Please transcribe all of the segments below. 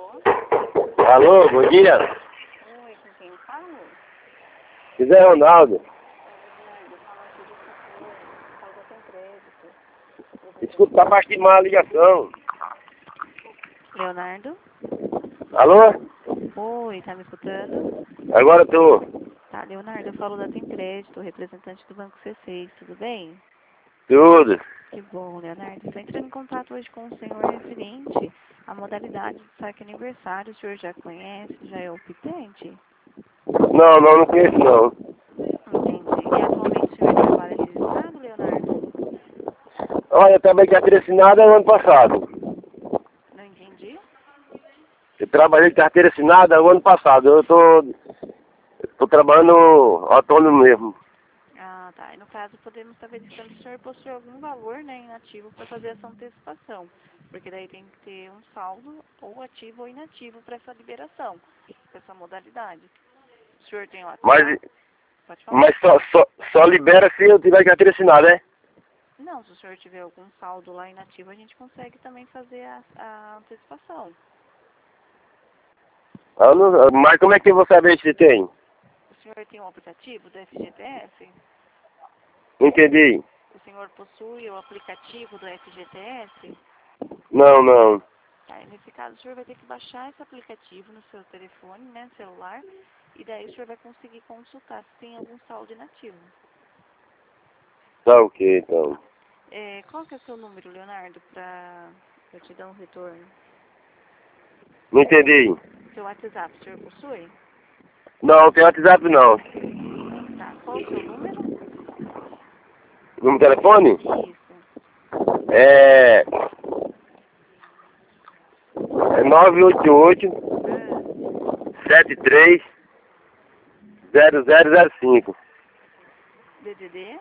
Alô, bom dia. Oi, com quem eu falo? José Ronaldo. Desculpa, tá baixo de má ligação. Leonardo? Alô? Oi, tá me escutando? Agora eu tô. Tá, Leonardo, eu falo da Tem Crédito, representante do Banco C6, tudo bem? Tudo. Que bom, Leonardo. Estou entrando em contato hoje com o senhor referente à modalidade de saque aniversário. O senhor já conhece, já é optante? Não conheço não. Entendi. E atualmente o senhor trabalha registrado, Leonardo? Olha, eu trabalhei carteira assinada no ano passado. Não entendi. Eu trabalhei de carteira assinada no ano passado. Eu tô trabalhando autônomo mesmo. Ah, tá. E no caso, podemos estar verificando se o senhor possui algum valor, né, inativo para fazer essa antecipação. Porque daí tem que ter um saldo ou ativo ou inativo para essa liberação, para essa modalidade. O senhor tem o WhatsApp? Pode falar. Mas só libera se eu tiver carteira assinada, né? Não, se o senhor tiver algum saldo lá inativo, a gente consegue também fazer a antecipação. Mas como é que eu vou saber se tem? O senhor tem um aplicativo do FGTS? Não entendi. O senhor possui o aplicativo do FGTS? Não. Tá, e nesse caso, o senhor vai ter que baixar esse aplicativo no seu telefone, né, celular, e daí o senhor vai conseguir consultar se tem algum saldo inativo. Tá ok, então. Qual que é o seu número, Leonardo, para eu te dar um retorno? Não entendi. Seu WhatsApp, o senhor possui? Não tem WhatsApp não. Tá, qual o seu número? Número de telefone? Isso. É 988 73 0005. DDD?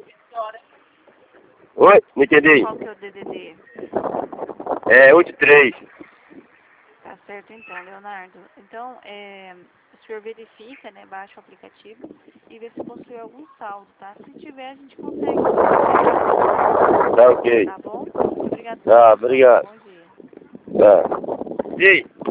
Oi? Não entendi. Qual que é o DDD? É 83. Tá certo então, Leonardo. Então, o senhor verifica, né, baixa o aplicativo e vê se possui algum saldo, tá? Se tiver, a gente consegue. Tá ok. Tá bom? Obrigado pela Tá, atenção. obrigado. Bom dia. Tá. E aí?